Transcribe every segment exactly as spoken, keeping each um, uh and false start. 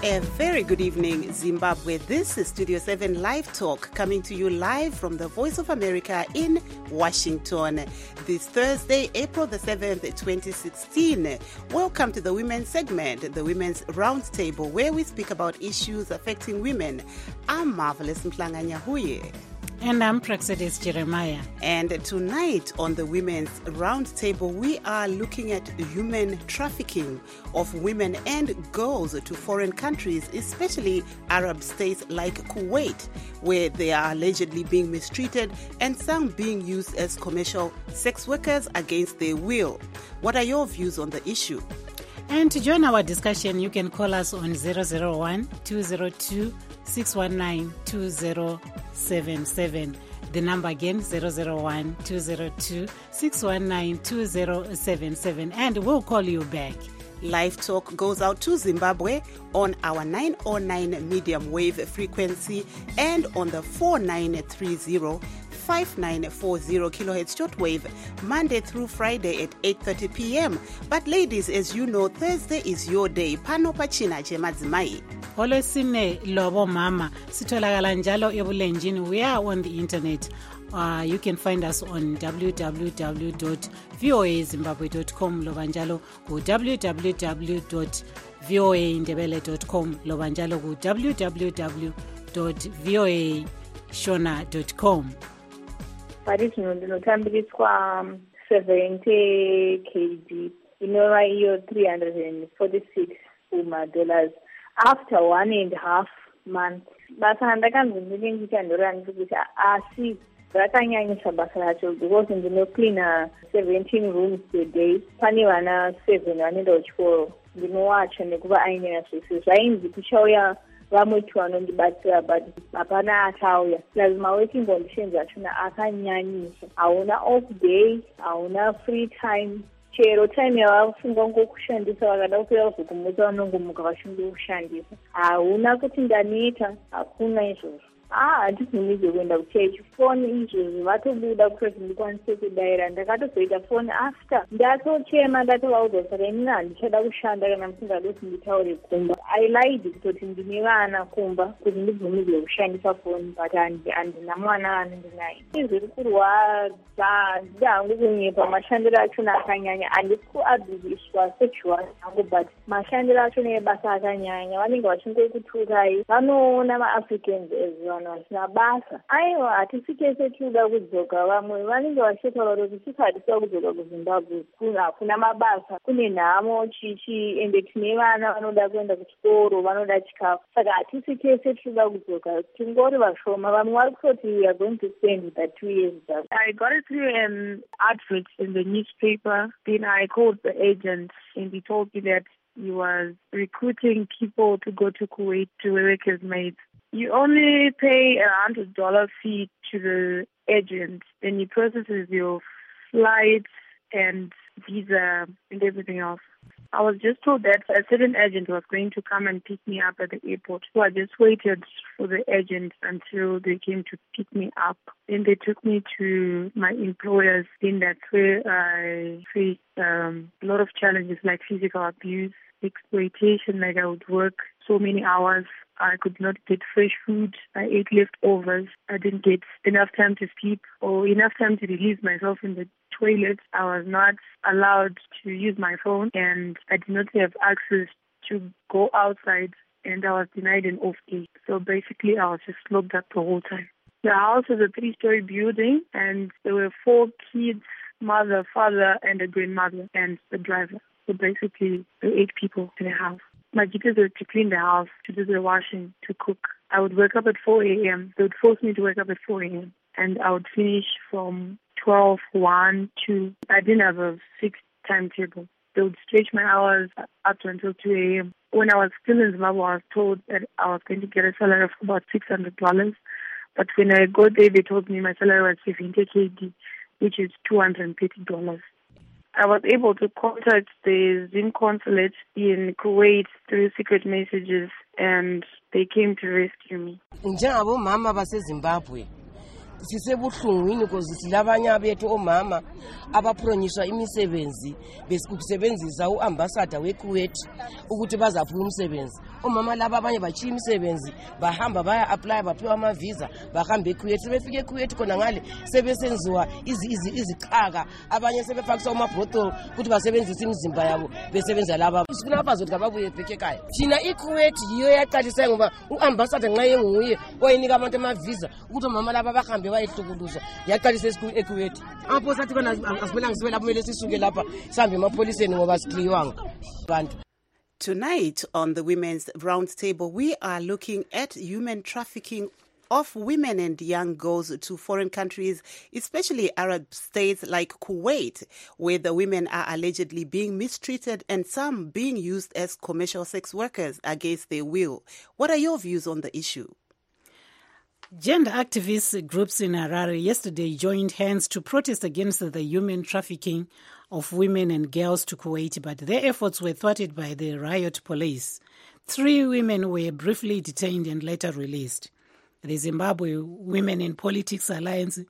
A very good evening, Zimbabwe. This is Studio seven Live Talk, coming to you live from the Voice of America in Washington. This Thursday, April the seventh, twenty sixteen. Welcome to the Women's segment, the Women's Roundtable, where we speak about issues affecting women. I'm Marvelous Mhlanga Nyahuye. And I'm Praxedis Jeremiah. And tonight on the Women's Roundtable, we are looking at human trafficking of women and girls to foreign countries, especially Arab states like Kuwait, where they are allegedly being mistreated and some being used as commercial sex workers against their will. What are your views on the issue? And to join our discussion, you can call us on zero zero one, two zero two, six one nine, two zero seven seven. The number again, zero zero one, two zero two, six one nine, two zero seven seven. And we'll call you back. Live Talk goes out to Zimbabwe on our nine oh nine medium wave frequency and on the four nine three zero, five nine four zero kilohertz shortwave, Monday through Friday at eight thirty p.m. But ladies, as you know, Thursday is your day. Pano pachina chemadzimai. Olwesine lobo mama sitholakala njalo ebulenjini. We are on the internet. Uh, you can find us on w w w dot v o a zimbabwe dot com loba njalo ku w w w dot v o a ndebele dot com loba njalo ku w w w dot v o a shona dot com. Pari zvino ndinotambiriswa seventy kilograms inova iyo three hundred forty-six dollars after one and a half months. Basa handakanzondiringa kuita ndorani kuti asi rakanyanyisa basa racho because ndinocleana seventeen rooms a day. Pane vana seven vanoenda kuchikoro, ndinowacha nekuva ainena zvese. Zvainzi kuchauya vamwe tu vanondibatsira but hapana achauya. Plus my working conditions achona akanyanyisa. Hauna off day, hauna free time. Chero time yavafunga ngokushandisa vakada kupera kuzokumutsa vanongomuka vachinde kushandisa. Hauna kuti ndaneta, hakuna izvozvo. Ah, handizvimidze kuenda kuchechi. Foni izvozvo vatobuda kuti ndikwanise kudaira. Ndakatozoita foni after ndatochema ndatovaudza saka inini handichada kushanda kana musingadi kuti nditaure kumba. I lied kutoti ndine vana kumba kuti ndibvumidzwe kushandisa foni but handina mwana anondinaye. Zviri kurwadza ndida hangu kunyepa mashandiro achona akanyanya. Handisi kuabhuziswa sexual hangu but mashandiro achona ebasa akanyanya. Vanenge vachingokuturai, vanoona maAfricans as vanhu vasina basa. Aiwa, hatisi kese tinoda kudzoka. Vamwe vanenge vachitaura kuti sisi hatisi kudzoka kuZimbabwe, hakuna mabasa, kune nhamo chichi, ende tine vana vanoda kuenda kuchikoro, vanoda chikafu. Saka hatisi kese tinoda kudzoka, tingori vashoma. Vamwe vari kutoti we are going to spend that two years back. I got it through an advert in the newspaper. Then I called the agent and he told me that he was recruiting people to go to Kuwait to work as maids. You only pay a hundred dollar fee to the agent, then he processes your flights and visa and everything else. I was just told that a certain agent was going to come and pick me up at the airport. So I just waited for the agent until they came to pick me up. Then they took me to my employers. Then that's where I faced um, a lot of challenges like physical abuse, exploitation, like I would work so many hours. I could not get fresh food. I ate leftovers. I didn't get enough time to sleep or enough time to release myself in the toilet. I was not allowed to use my phone and I did not have access to go outside and I was denied an off day. So basically I was just locked up the whole time. The house was a three-story building and there were four kids, mother, father and a grandmother and the driver. So basically there were eight people in the house. My duties were to clean the house, to do the washing, to cook. I would wake up at four a.m. They would force me to wake up at four a.m. And I would finish from twelve, one, two. I didn't have a fixed timetable. They would stretch my hours up to until two a.m. When I was still in Zimbabwe, I was told that I was going to get a salary of about six hundred dollars. But when I got there, they told me my salary was seventy K D, which is two hundred thirty dollars. I was able to contact the Zim consulate in Kuwait through secret messages and they came to rescue me. Njengabo mama baseZimbabwe sisebuhlungwini because silabanye bethu omama abapronyiswa imisebenzi besebenzisa uambassador weKuwait ukuthi bazaphuza umsebenzi. Omama laba abanye bachiya imisebenzi bahamba baya apply baphiwa ama visa bahamba eKuwait. Sebefike eKuwait khona ngale sebesenziwa izichaka abanye sebefakisa amabhotolo ukuthi basebenzise imizimba yabo besebenza laba. Sifuna abazothi ababuye bheke ekhaya. Thina iKuwait yiyo yaqalisa ngoba uambassador nxa yenguye oyinika abantu ama visa ukuthi omama laba bahambe bayehlukuluzwa yaqalisa eKuwait. Apho sathi kona asimelanga sibe lapho kumele sisuke lapha sihambe emapoliseni ngoba sikliwanga abantu. Tonight on the Women's Roundtable, we are looking at human trafficking of women and young girls to foreign countries, especially Arab states like Kuwait, where the women are allegedly being mistreated and some being used as commercial sex workers against their will. What are your views on the issue? Gender activist groups in Harare yesterday joined hands to protest against the human trafficking of women and girls to Kuwait, but their efforts were thwarted by the riot police. Three women were briefly detained and later released. The Zimbabwe Women in Politics Alliance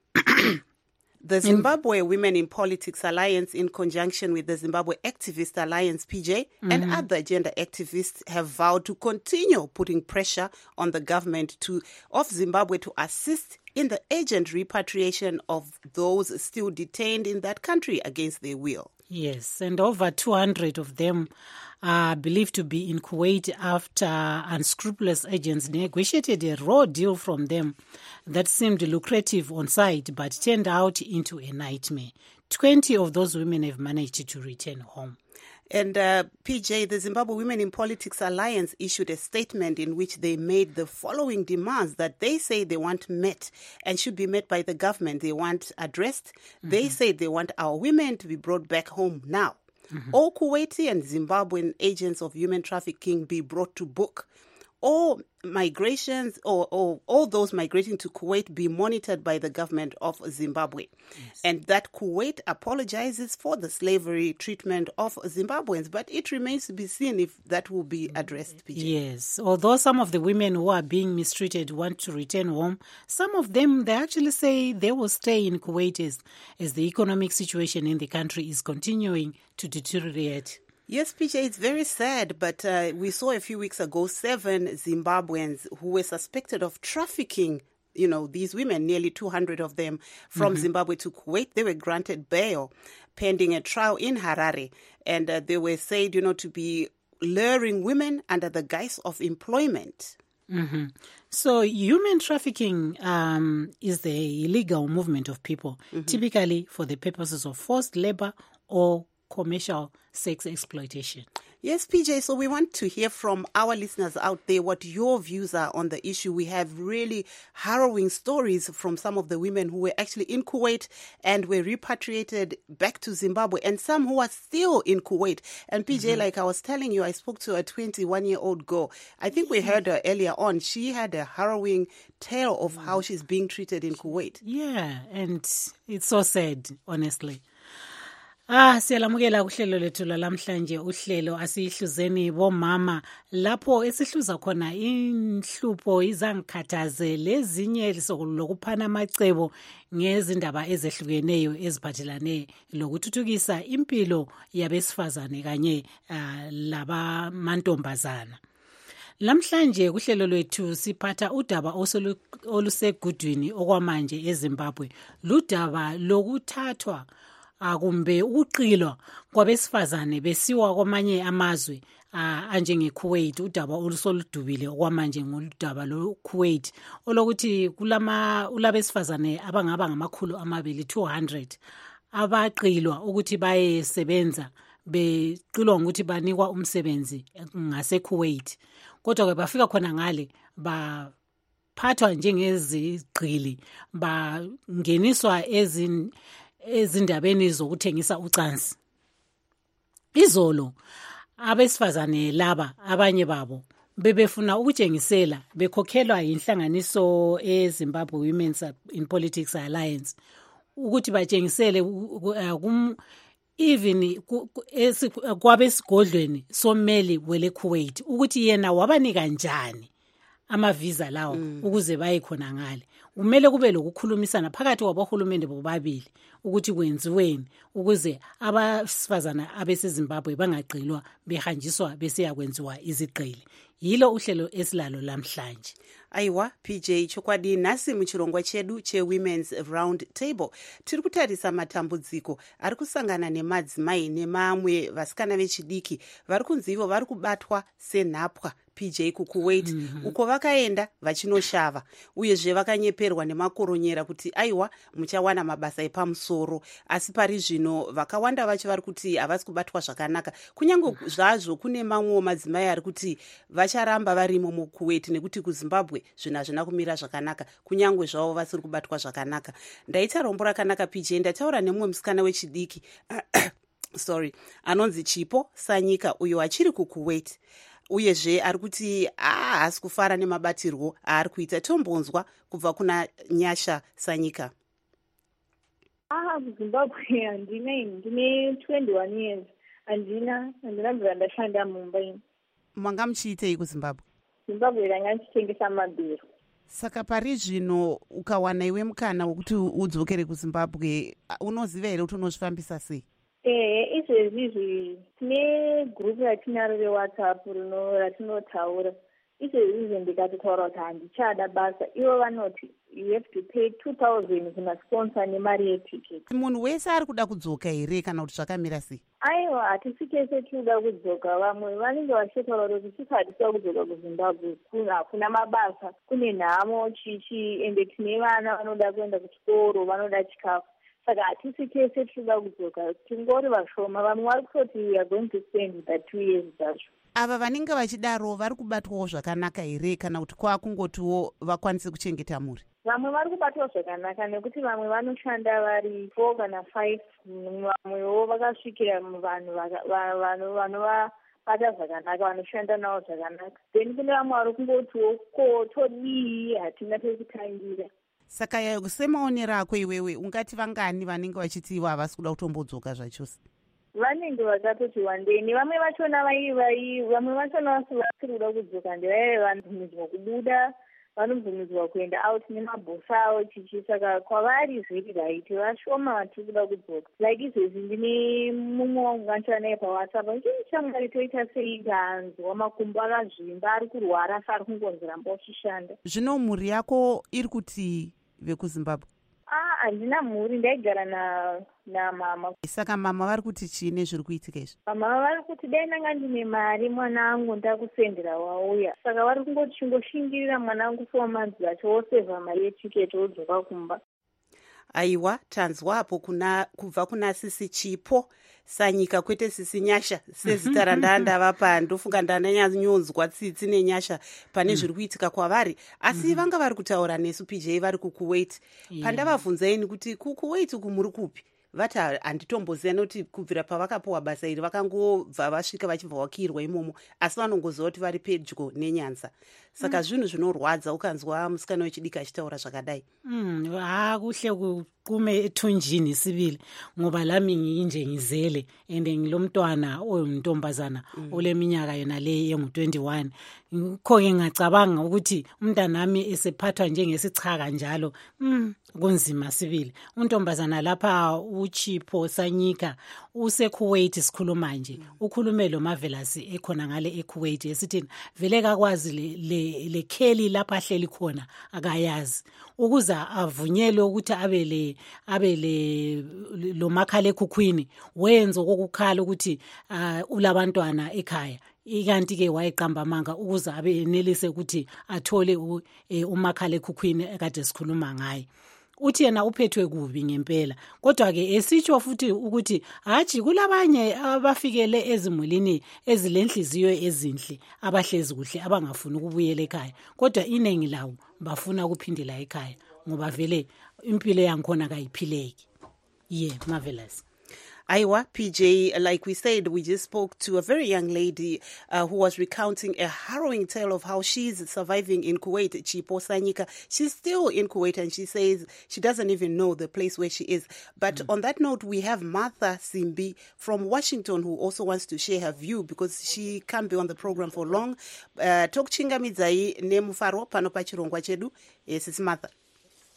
The Zimbabwe Women in Politics Alliance, in conjunction with the Zimbabwe Activist Alliance, P J, mm-hmm. and other gender activists, have vowed to continue putting pressure on the government to of Zimbabwe to assist in the urgent repatriation of those still detained in that country against their will. Yes, and over two hundred of them are believed to be in Kuwait after unscrupulous agents negotiated a raw deal from them that seemed lucrative on site but turned out into a nightmare. twenty of those women have managed to return home. And uh, P J, the Zimbabwe Women in Politics Alliance issued a statement in which they made the following demands that they say they want met and should be met by the government. They want addressed. Mm-hmm. They say they want our women to be brought back home now. Mm-hmm. All Kuwaiti and Zimbabwean agents of human trafficking be brought to book. All migrations or, or all those migrating to Kuwait be monitored by the government of Zimbabwe. Yes. And that Kuwait apologizes for the slavery treatment of Zimbabweans. But it remains to be seen if that will be addressed, P J. Yes. Although some of the women who are being mistreated want to return home, some of them, they actually say they will stay in Kuwait as, as the economic situation in the country is continuing to deteriorate. Yes, P J, it's very sad, but uh, we saw a few weeks ago seven Zimbabweans who were suspected of trafficking, you know, these women, nearly two hundred of them, from mm-hmm. Zimbabwe to Kuwait. They were granted bail pending a trial in Harare, and uh, they were said, you know, to be luring women under the guise of employment. Mm-hmm. So human trafficking um, is the illegal movement of people, mm-hmm. typically for the purposes of forced labor or commercial sex exploitation. Yes, P J, so we want to hear from our listeners out there what your views are on the issue. We have really harrowing stories from some of the women who were actually in Kuwait and were repatriated back to Zimbabwe, and some who are still in Kuwait. And P J, mm-hmm. like I was telling you, I spoke to a twenty-one-year-old girl. I think we heard her earlier on. She had a harrowing tale of how she's being treated in Kuwait. Yeah, and it's so sad, honestly. Ah, siyalamukela kuhlelo lethu lamhlanje uhlelo asihluzeni bomama lapho esihluza khona inhlupho izangikhathaze lezinye lokuphana amacebo ngezindaba ezehlukeneyo eziphathelane lokuthuthukisa impilo yabesifazane kanye uh, laba mantombazana. Lamhlanje kuhlelo lwethu siphatha udaba olusegudwini okwamanje eZimbabwe, ludaba lokuthathwa akumbe uqilwa kwabesifazane besiwa kwamanye amazwe anjenge Kuwait. Udaba olusoludubile okwamanje ngoludaba lo Kuwait olokuthi kulama ulabesifazane abangaba ngamakhulu amabili two hundred abaqilwa ukuthi bayesebenza beqilwa ukuthi banikwa umsebenzi ngase Kuwait, kodwa ke bafika khona ngale ba phathwa njengezigqili bangeniswa ezin ezindabeni zokuthengisa ucansi. Izolo abesifazane laba abanye babo bebefuna ukutshengisela bekhokhelwa inhlanganiso eZimbabwe Women in Politics Alliance ukuthi batshengisele kum even kwabesigodlweni someli wele Kuwait ukuthi yena wabanika njani ama visa lawo mm. ukuze baye khona ngale. kumele kube lokukhulumisana phakathi kwabohulumende bobabili ukuthi kwenziweni ukuze abasifazana abesezimbabwe bangagqilwa behanjiswa besiya kwenziwa izigqili. Yilo uhlelo esilalo lamhlanje. Aiwa P J chokwadi nasi muchirongwa chedu che-Women's Round Table tiri kutarisa matambudziko ari kusangana nemadzimai nemamwe vasikana vechidiki vari kunzi ivo vari kubatwa senhapwa P J kukuwait mm-hmm. uko vakaenda vachinoshava uyezve vakanyeperwa nemakoronyera kuti aiwa muchawana mabasa epamusoro, asi pari zvino vakawanda vacho vari kuti havasi kubatwa zvakanaka, kunyange zvazvo kune mamwewo madzimai ari kuti vacharamba varimo mukuwait nekuti kuzimbabwe zvinhu hazvina kumira zvakanaka, kunyange zvavo vasiri kubatwa zvakanaka. Ndaita rombo rakanaka P J, ndataura nemumwe musikana wechidiki sorry anonzi Chipo Sanyika uyo achiri kukuwait uyezve ari kuti haasi kufara nemabatirwo aari kuita. Tombonzwa kubva kuna Nyasha Sanyika. Ah, kuZimbabwe handina, ndine twenty-one years. Handina, handina bvira ndashanda Mumbai. Manga muchiitei kuZimbabwe? Zimbabwe ranga ndichitengesa mabhero. Saka pari zvino ukawana iwe mukana wekuti udzokere kuZimbabwe, unoziva here kuti unozvifambisa sei? Eh, izvezvizvi tine group ratinaro reWhatsApp rino ratinotaura. Izvezvizvi ndikatotaura kuti handichada basa, ivo vanoti you have to pay two thousand kumasponsor nemari yeticket. Munhu wese ari kuda kudzoka here kana kuti zvakamira sei? Aiwa, hatisi tese tinoda kudzoka. Vamwe vanenge vachitaura kuti tisi hatisa kudzoka kuZimbabwe, hakuna mabasa, kune nhamo chichi, ende tine vana vanoda kuenda kuchikoro, vanoda chikafu. Saka hatisi tese tinoda kudzoka, tingori vashoma. Vamwe vari kutoti we are going to spend the two years zvacho. Ava vanenge vachidaro vari kubatwawo zvakanaka here kana kuti kwakungotiwo vakwanise kuchengeta mhuri? Vamwe vari kubatwa zvakanaka nekuti vamwe vanoshanda vari four kana five, vamwewo vakasvikira vanhu vanovabata zvakanaka, vanoshanda navo zvakanaka. Then kune vamwe vari kungotiwo ko todii, hatina pekutangira. Saka semaonero ako iwewe ungati vangani vanenge vachiti ivo havasi kuda kutombodzoka zvachose? Vanenge vakatoti wandeni, vamwe vachona vai vamwe vachona vasiri kuda kudzoka ndevaive vanobvumidzwa kubuda, vanobvumidzwa kuenda out nemabhosi avo chichi. Saka kwavari zviri raiti vashoma vatiri kuda kudzoka. Like izvezvi ndine mumwe wangu nganditaura naye paWhatsApp, chii chamwari toita sei ndaanzwa makumbo akazvimba, ari kurwara asi ari kungonzi ramba uchishanda. Zvino mhuri yako iri kuti vekuZimbabwe? Ah, handina mhuri, ndaigara na namama. Saka mama vari kuti chii nezviri kuitika izvi? Mama vari kuti dai ndanga ndine mari mwana wangu ndakusendera wauya. Saka vari kungoti chingoshingirira mwana wangu four months zacho wosevha mari yetiketi wodzoka kumba. Aiwa, tanzwapo kuna kubva kuna Sisi Chipo Sanyika, kwete Sisi Nyasha sezita randandavapa. Ndofunga ndananyanyonzwa tsitsi nenyasha pane zviri kuitika kwavari, asi mm. vanga vari kutaura nesu P J vari kukuwait. Yeah. Pandavabvunzaini kuti kukuwait uku muri kupi, vati handitomboziva nekuti kubvira pavakapiwa basa iri vakangobva vasvika vachibva vakirwa imomo, asi vanongoziva kuti vari pedyo neNyanza. Saka mm. zvinhu zvinorwadza ukanzwa musikana wechidiki achitaura zvakadai. Mm, ha kuhle kuqume ethunjini sibili ngoba lami nginje ngizele ende ngilomntwana oyintombazana mm. oleminyaka yona le engu twenty-one. Ngikho ke ngacabanga ukuthi umntanami esephathwa njengesichaka njalo. Mm, kunzima sibili. Untombazana lapha uChipo Sanyika usekuwait sikhuluma nje. Mm. Ukhulume lo Marvelous ekhona ngale eKuwait esithi vele kakwazi le, le lekheli lapha hleli khona akayazi, ukuza avunyelwe ukuthi abele abele lo makhala ekhukhwini wenza okukhala ukuthi uh, ulabantwana ekhaya. Ikanti ke wayeqamba amanga ukuze abe enelise ukuthi athole umakhala ekhukhwini ekade sikhuluma ngaye. Uthi yena uphethwe kubi ngempela, kodwa ke esitsho futhi ukuthi haji kulabanye abafikele ezimulini ezilenhliziyo ezinhle abahlezi kuhle abangafuni ukubuyela ekhaya, kodwa inengi lawo bafuna ukuphindela ekhaya ngoba vele impilo yankhona kayiphileki. Yeah, Marvelous. Aiwa, P J, like we said, we just spoke to a very young lady uh, who was recounting a harrowing tale of how she's surviving in Kuwait, Chipo Sanyika. She's still in Kuwait and she says she doesn't even know the place where she is. But mm. on that note, we have Martha Simbi from Washington who also wants to share her view because she can't be on the program for long. Uh, Talk Chingamidzai ne Mufaro pano pachirongwa chedu. Yes, it's Martha.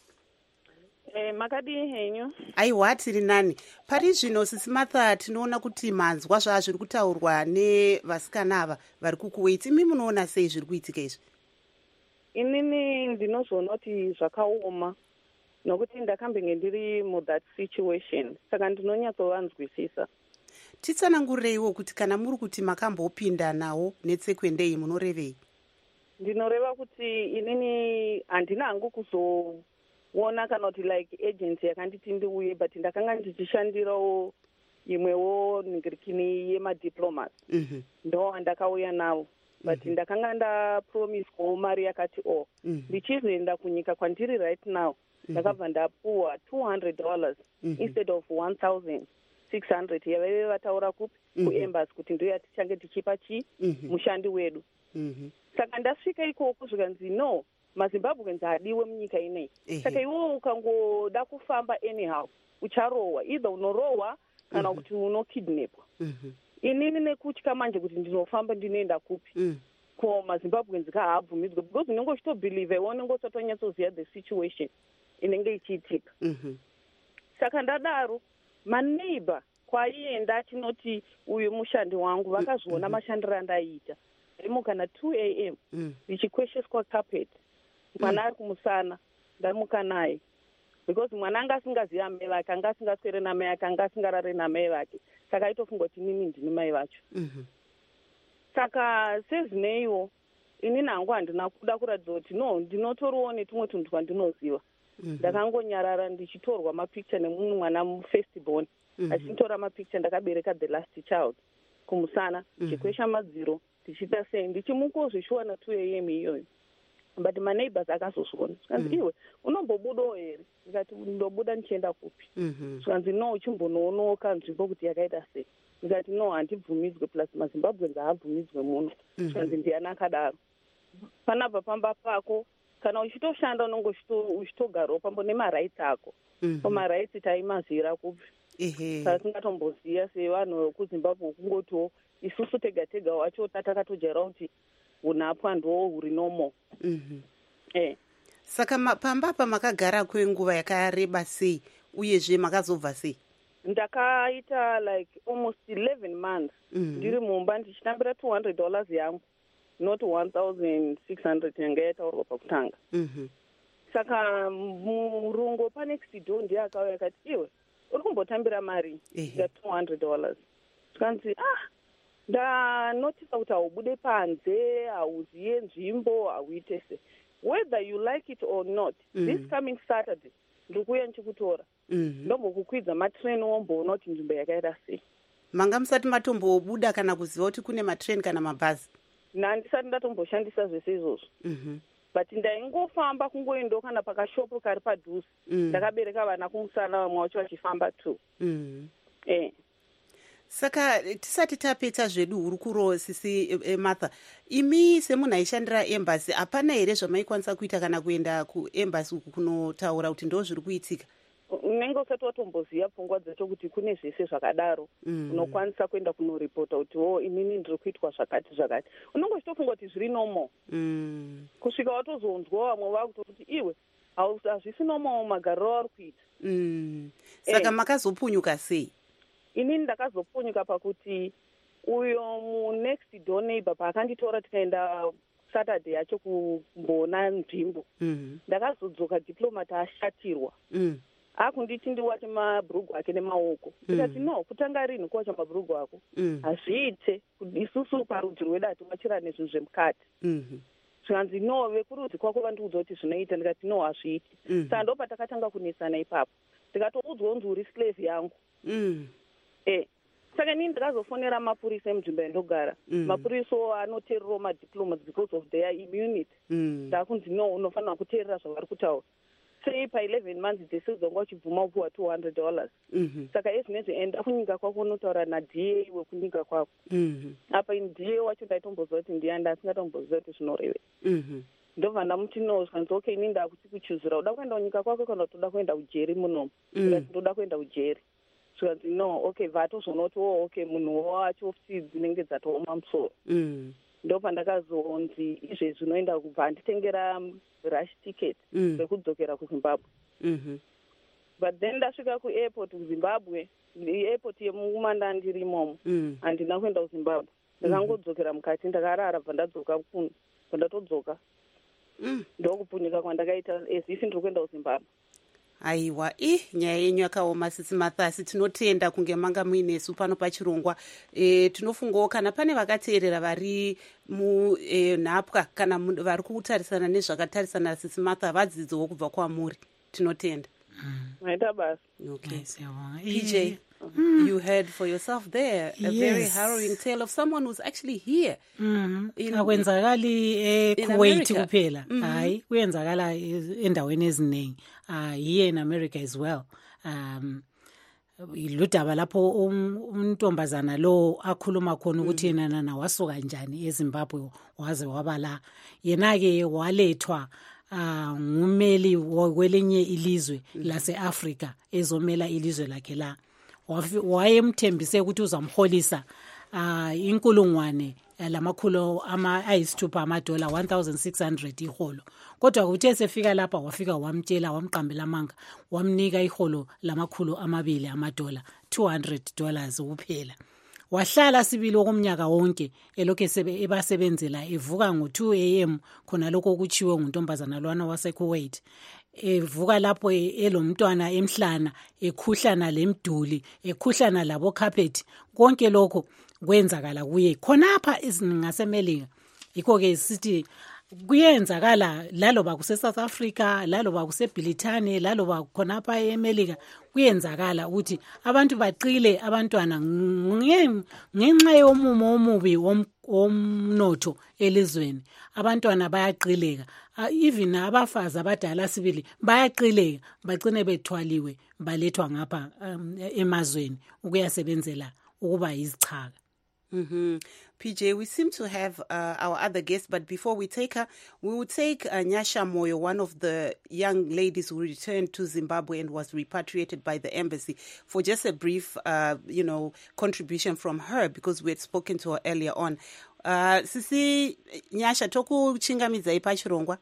Eh, makadii henyu? Aiwa, tiri nani. Pari zvino sisi Martha tinoona kuti manzwa zvaa zviri kutaurwa nevasikana ava vari kuKuwait. Imi munoona sei zviri kuitika izvi? Inini ndinozoona kuti zvakaoma nokuti ndakambenge ndiri mu that situation, saka ndinonyatsovanzwisisa. Titsanangureiwo kuti kana muri kuti makambopinda nawo netsekwendeyi munorevei? Ndinoreva kuti inini handina hangu kuzoona kana kuti like agency yakanditi ndiuye, but ndakanga ndichishandirawo imwewo ningirikini yemadiplomas. Mhm. Ndo andakauya nawo. But mm-hmm. ndakanga ndapromiswawo mari yakati o mm-hmm. ndichizoenda kunyika kwandiri right now ndakabva mm-hmm. ndapuwa two hundred dollars mm-hmm. instead of one thousand six hundred yavaive vataura kupi mm-hmm. kuembassy kuti ndo yatichange tichipa chi mm-hmm. mushandi wedu. Mm-hmm. Saka ndasvika ikoko zvikanzi no, maZimbabweans haadiwe munyika inei. Mm-hmm. Saka iwo ukangoda kufamba anyhow ucharohwa, either unorohwa kana mm-hmm. kuti unokidnapwa. Mm-hmm. Inini nekutya manje kuti ndinofamba ndinoenda kupi mm. ko maZimbabweans kahabvumidzwe because unenge uchitobhelieve iwe unenge usatonyatsoziva the situation inenge ichiitika. Mm-hmm. Saka ndadaro maneighbor kwaienda achinoti uyu mushandi wangu vakazviona mm-hmm. mashandiro andaiita. Ndimuka na two a m mm. ndichikwesheswa carpet mwana ari kumusana ndamuka naye because mwana anga asingazivi amai vake, anga asingaswere namai ake, anga asingarare namai vake, saka aitofunga kuti inini ndini mai vacho. Mm-hmm. Saka sezineiwo inini hangu handina kuda kuratidza kuti no, ndinotoriwo netumwe tunhu twandinoziva. Mm-hmm. Ndakangonyarara ndichitorwa mapicture nemunhu mwana firstborn. Mm-hmm. Achitora mapicture ndakabereka the last child kumusana ndichikwesha mm-hmm. madziro ndichiita sei ndichimukozvishuwa na two a m iyoyo. But my neighbors akazozviona zvikanzi iwe unombobudawo here? Ndikati ndobuda ndichienda kupi? Zvikanzi no, uchimbonoonoka nzvimbo kuti yakaita sei? Ndikati no, handibvumidzwe plus maZimbabweans haabvumidzwe muno. Zvikanzi ndiani akadaro? Panabva pamba pako kana uchitoshanda unenge uchitogarawo pambo nemarights ako. So marights taimazvira kupi? Saka tingatomboziva sevanhu vekuZimbabwe kungotiwo isusu tega tega wacho tatakatojaira kuti unapwa ndo huri nomo. Mm-hmm. Eh. Saka ma, pamba pa makagara kwenguva yakareba sei uyezve makazobva sei? Ndakaita like almost eleven months mm-hmm. ndiri mumba ndichitambira two hundred dollars yangu, not one thousand six hundred yanga yataurwa pakutanga. Mm-hmm. Saka murungo panext door ndiye akauya akati iwe uri kumbotambira mari ya two hundred dollars. Tikanzi ah, ndanotisa kuti haubude panze, hauziye nzvimbo, hauite se. Whether you like it or not, mm-hmm. this coming Saturday ndikuuya ndichikutora. Mm-hmm. Ndombokukwidza matrain womboona kuti nzvimbo yakaita sei. Manga musati matombobuda kana kuziva kuti kune matrain kana mabhazi? Handisati ndatomboshandisa zvese izvozvo. Mm-hmm. But ndaingofamba kungoendawo kana pakashopu kari padhuze. Mm-hmm. Ndakabereka vana kumusana vamwe vacho vachifamba tu. Mm-hmm. Eh. Saka tisati tapedza zvedu hurukuro sisi e, Martha, imi semunhu aishandira embassy hapana here zvamaikwanisa kuita kana kuenda kuembassy uku kunotaura kuti ndo zviri kuitika? Unenge usati watomboziva pfungwa dzacho kuti kune zvese zvakadaro. Mm. Unokwanisa kuenda kunoripota kuti o inini ndiri kuitwa zvakati zvakati. Unenge uchitofunga kuti zviri nomo. Mm. Kusvika watozonzwa vamwe vakuti iwe hazvisi nomo magariro auri kuita. Mm. Saka eh. makazopunyuka sei? Inini ndakazopunyuka pakuti uyo mu next door neighbor paakanditora tikaenda Saturday yacho kumbona nzvimbo. Mm-hmm. Ndakazodzoka diplomat ashatirwa. Mm. Akunditi ndiwache mabhurugu ake nemaoko. Ndikati mm. no, kutanga rini kuwacha mabhurugu ako? Mm. Hazviite, isusu parudzi rwedu hatiwachira nezvinhu zvemukati. Mm-hmm. Zvikanzi no, vekurudzi kwako vandiudza kuti zvinoita. Ndikati no, hazviiti. Mm-hmm. Saka ndo patakatanga kunesana ipapo. Ndikatoudzwa kunzi uri slave yangu. Mm. Eh, saka nini ndakazofonera mapurisa emunzvimbo yandogara. Mm. Mapurisa anoteererawo madiplomats because of their immunity. Mm. Ndakunzi no, unofanira kuteerera zvavari kutaura. Sei pa eleven months dzesezonga uchibvuma upuwa two hundred dollars. Mm-hmm. Saka ezvinezvi enda kunyika kwako unotaura nadhi a wekunyika kwako. Mm-hmm. Apa ini D A wacho ndaitomboziva kuti ndiyanda asingatomboziva kuti zvinoreve. Mm-hmm. Ndobva ndamuti no, zvikanzi okay, inini ndakuti kuchuzira uda kuenda kunyika kwako kana kuti uda kuenda ujeri munomu. Mm. Ndoda kuenda ujeri. Zvikanzi no, okay, vatozonoti wo okay, munhu wacho futi dzinenge dzatooma musoro. Mm. Ndopa ndakazonzi izvezvi unoenda kubva nditengera rush ticket mm. rekudzokera kuZimbabwe. Mm-hmm. but then ndasvika kuairport kuzimbabwe, airport yemumanda ndiri imomo, Mm. handina kuenda kuzimbabwe. Ndakangodzokera mukati, ndakarara bva ndadzoka kuno, bva ndatodzoka. Mm. Ndokupunyuka kwandakaita as if ndiri kuenda kuzimbabwe. Aiwa, i nyaya yenyu yakaoma Sisi Mathasi, tinotenda kunge manga muinesu pano pachirongwa. E, tinofungawo kana pane vakateerera vari munhapwa e, kana vari kutarisana nezvakatarisana naSisi Martha vadzidzewo kubva kwamuri. Tinotenda. Maita basa. Okay. Yes, yabonga. P J, mm. you heard for yourself there a Yes. very harrowing tale of someone who's actually here. Mhm. In- Akwenzakali in eKuwait America. kuphela. Hayi, kuyenzakala endaweni eziningi. Ah, here in America as well. Um ludaba lapho um- umntombazana lo akhuluma khona ukuthi yena nana wasuka njani eZimbabwe waze wabala. Yena ke walethwa ah ngumeli kwelinye ilizwe lase-Africa ezomela ilizwe lakhe la. Wafi- wayemthembise ukuthi uzamholisa ah inkulungwane eh, lamakhulu ama ayisithupha amadola one thousand six hundred iholo, kodwa kuthe sefika lapha wafika wamtshela wamqambela amanga wamnika iholo lamakhulu amabili amadola two hundred dollars kuphela. Wahlala sibili okumnyaka wonke elokhu esebe- ebasebenzela evuka ngo-two a m khona lokho okutshiwe nguntombazana lwana waseKuwait. Evuka lapho e- elomntwana emhlana ekhuhlana lemduli ekhuhlana labo carpet konke lokho kwenzakala kuye khonapha ngasemelika. Yikho ke sithi kuyenzakala laloba kuse-South Africa, laloba kuse-Britane, laloba khonapha eMelika, kuyenzakala ukuthi abantu baqile abantwana nge- ngenxa yomumo omubi wom- womnotho elizweni. Abantwana bayaqileka. Ah, even abafazi abadala sibili bayaqileka bagcine bethwaliwe balethwa ngapha um, emazweni ukuyasebenzela ukuba yizichaka. Mm-hmm. P J, we seem to have uh, our other guest, but before we take her, we will take uh, Nyasha Moyo, one of the young ladies who returned to Zimbabwe and was repatriated by the embassy, for just a brief, uh, you know, contribution from her, because we had spoken to her earlier on. Uh, Sisi Nyasha, toku chingamidzai pachirongwa.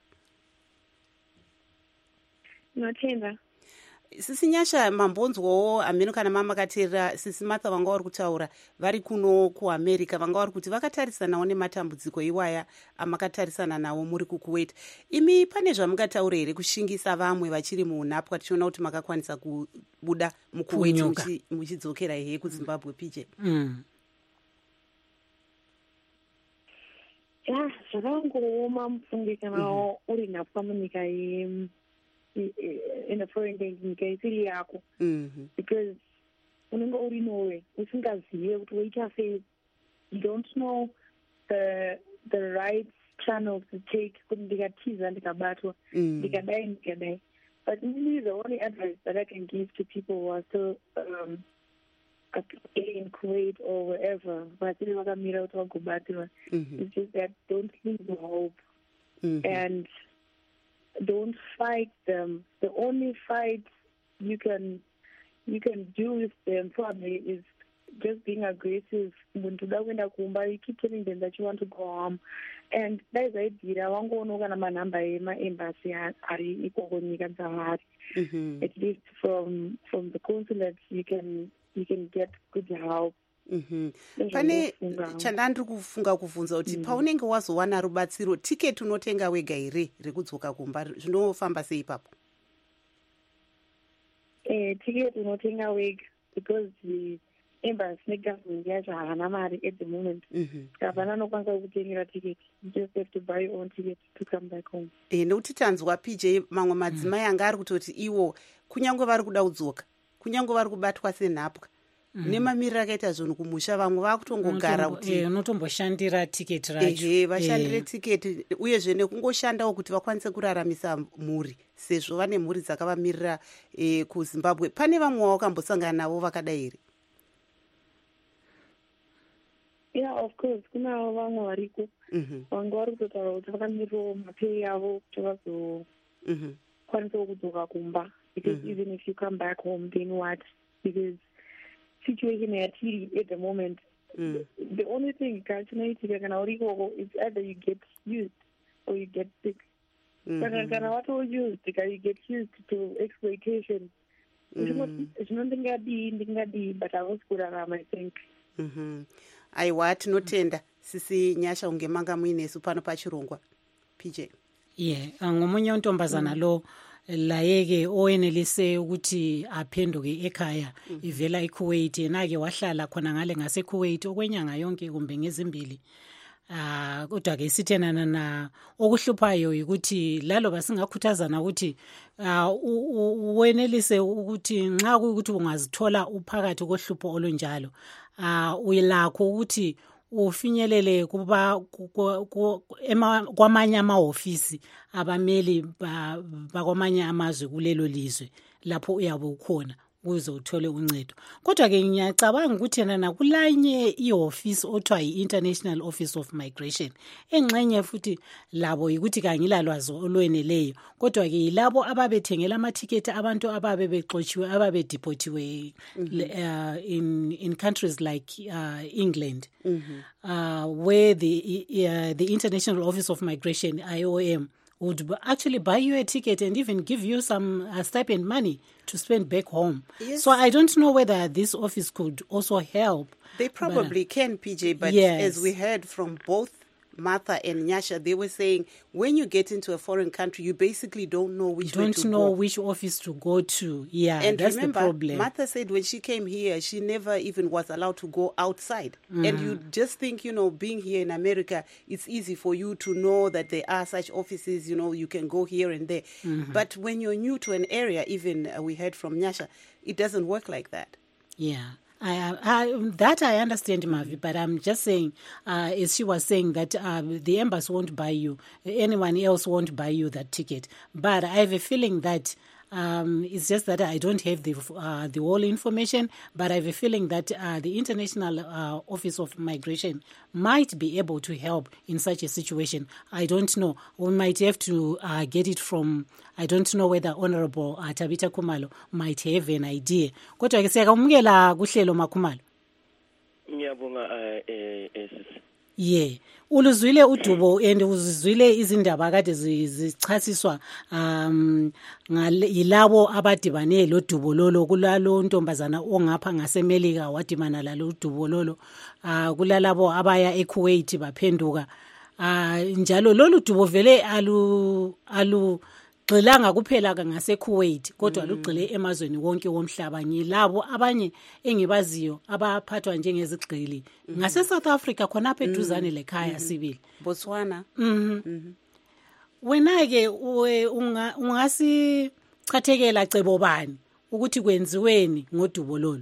Notenda. Sisi Nyasha, mambonzwawo ameno kana mama kateerera Sisi Martha vanga vari kutaura vari kuno kuAmerica, vanga vari kuti vakatarisanawo nematambudziko iwaya amakatarisana nawo muri kuKuwait. Imi pane zvamungataura here kushingisa vamwe vachiri munhapwa, tichiona kuti makakwanisa kubuda muKuwait Kunyuka. muchi- muchidzokera he kuZimbabwe. P J. Mm. Ya, zvakangooma mufunge kana uri nhapwa munyika ye- i- i- in a foreign country, nyika isiri yako, Mhm. because unenge uri nowe usingazive kuti woita sei. You don't know the the right channels to take kuti ndikatiza ndikabatwa Mm. ndikadai ndikadai. But really the only advice that I can give to people who are still um, in Kuwait or wherever vasiri vakamira kuti vagobatwa Mhm. is just that don't lose the hope Mhm. and don't fight them. The only fight you can you can do with them probably is just being aggressive. Muntu uda kuenda kumba, you keep telling them that you want to go home. And dai zvaibvira wangoona kana manhamba emaembassy ari ikoko nyika dzavari. Mhm. At least from from the consulate you can you can get good help. Mhm. Pane Ndozvandofunga. chandandiri kufunga kubvunza kuti paunenge wazowana rubatsiro, tiketi unotenga wega here rekudzoka kumba, zvinofamba sei ipapo? Eh, ticket unotenga wega because the embassy negovernment yacho havana mari at the moment. Mhm. Havana anokwanisa kukutengera ticket. You just have to buy your own ticket to come back home. Eh, nekuti tanzwa P J mamwe madzimai anga ari kutoti iwo kunyange vari kuda kudzoka, kunyange vari kubatwa senhapwa nemamiriro akaita zvinhu kumusha, vamwe vakutongogara Unotombo- kuti eh, unotomboshandira tiketi racho. ehe vashandire Eh, tiketi, uyezve nekungoshandawo kuti vakwanise kuraramisa mhuri, sezvo vane mhuri dzakavamirira eh, kuZimbabwe. Pane vamwe wakambosangana navo vakadai here? Yeah, of course. Kuna vamwe variko. Mhm. Vanga vari kutotaura kuti vakamirirawo mapei avo kuti Mhm. vazokwanisawo kudzoka kumba. Because Mhm. even if you come back home, then what? Because situation yatiri at the moment, Mm. the only thing kachinoitika kana uri ikoko is either you get used or you get sick. Kana Mhm. kana wato used, kana you get used to exploitation, zvinondingadi ndingadi but havasi kurarama I think. Mhm. Aiwa tinotenda sisi Nyasha ungemanga muinesu pano pachirongwa P J. Yeah, ngomunye untombazana lo layeke owenelise ukuthi aphenduke ekhaya ivela eKuwait enake wahlala khona ngale ngase Kuwait okwenyanga yonke kumbe ngezimbili. Ah kodwa ke sithenana na okuhluphayo ukuthi lalo basingakhuthazana ukuthi uwenelise ukuthi nxa ukuthi ungazithola uphakathi kohlupho olunjalo ah uyilakho ukuthi ufinyelele kuba kwamanye ama-ofisi abameli bakwamanye amazwe kulelo lizwe lapho uyabe ukhona ukuze uthole uncedo. Kodwa ke ngiyacabanga ukuthi yena nakulanye i-office othiwa yi-International Office of Migration engxenye futhi labo ukuthi kangilalwazi olweneleyo kodwa ke yilabo ababethengela amathiketi abantu ababe bexotshiwe ababe deportiwe uh, in in countries like uh, England mm-hmm. uh, where the uh, the International Office of Migration I O M would actually buy you a ticket and even give you some uh, stipend money to spend back home. Yes. So I don't know whether this office could also help. They probably but, can, P J, but yes. as we heard from both Martha and Nyasha, they were saying when you get into a foreign country, you basically don't know which don't way to know go. which office to go to. Yeah, and that's remember, the problem. Martha said when she came here, she never even was allowed to go outside. Mm. And you just think, you know, being here in America, it's easy for you to know that there are such offices, you know, you can go here and there. Mm-hmm. But when you're new to an area, even uh, we heard from Nyasha, it doesn't work like that. Yeah. I, I, that I understand, Mavi, but I'm just saying, uh, as she was saying, that uh, the embassy won't buy you, anyone else won't buy you that ticket. But I have a feeling that um, it's just that I don't have the uh, the whole information, but I have a feeling that uh, the International uh, Office of Migration might be able to help in such a situation. I don't know. We might have to uh, get it from, I don't know whether Honorable uh, Tabita Khumalo might have an idea. Kodwa ke siyakamukela kuhlelo Makhumalo. Ngiyabonga eh eh Yeah, uluzwile udubo and uzizwile izindaba kade zichasiswa um yilabo abadibane lo dubo lolo kulalo ntombazana ongapha ngasemelika wadibana lalo dubo lolo uh, kulalabo abaya eKuwait baphenduka uh, njalo lolu dubo vele alu alu gxilanga kuphela ngaseKuwait kodwa lugxile emazweni wonke womhlaba ngilabo abanye engibaziyo abaphathwa njengezigxili ngase South Africa khona apha eduzane lekhaya sibili Botswana. Mhm. Wena ke ungasi chathekela cebo bani ukuthi kwenziweni ngodubo lolu?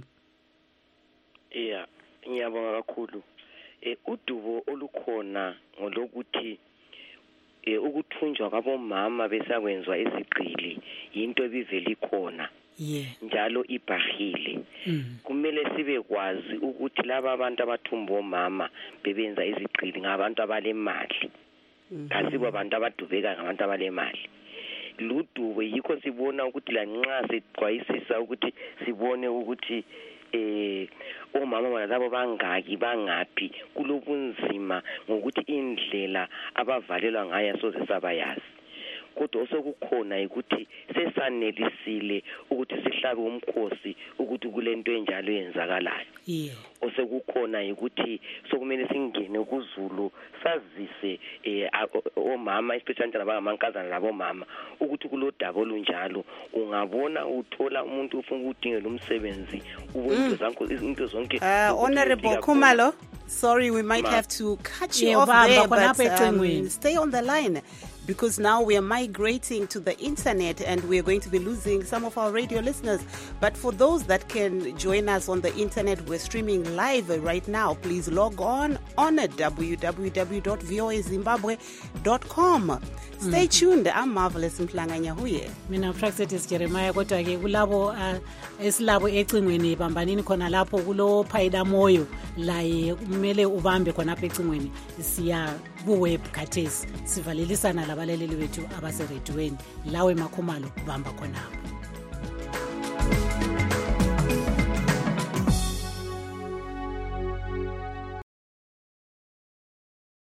Yeah, ngiyabonga kakhulu. Eh udubo olukhona ngolokuthi eh ukuthunjwa kwabomama besakwenzwa izigqili into ebivela ikhona. Yeah. Njalo ibhahile. Mm. Kumele sibe kwazi ukuthi laba abantu abathumba omama bebenza izigqili ngabantu abalemali. Kasibo abantu abadubeka ngabantu abalemali. Ludubo yikho sibona ukuthi la nxa seqwayisisa ukuthi sibone ukuthi eh omama bona labo bangaki bangaphi kulobunzima ngokuthi indlela abavalelwa ngayo soze sabayazi. Kodwa osokukhona ukuthi sesanelisile ukuthi sihlabe umkhosi ukuthi kulento enjalo yenzakalayo. Yeah. Osekukhona ukuthi sokumele singene kuZulu sazise eh omama especially abangamankazana labo mama ukuthi kulodaba olunjalo ungabona uthola umuntu ufuna ukudingela umsebenzi ubonke zakho izinto zonke. Uh, Honorable Khumalo, sorry we might Ma. have to cut you yeah, off there, but um, stay on the line. Because now we are migrating to the internet and we are going to be losing some of our radio listeners. But for those that can join us on the internet, we're streaming live right now. Please log on on w w w dot v o a zimbabwe dot com. Stay tuned. I'm Marvelous Mhlanganya Huye. Mina Praxetis Jeremiah kodwa ke kulabo esilabo ecingweni bambanini khona lapho kulo phayida moyo la kumele ubambe khona apha ecingweni siya ku web khathesi sivalelisana labalaleli bethu abaseredweni lawe Makhumalo bamba khona.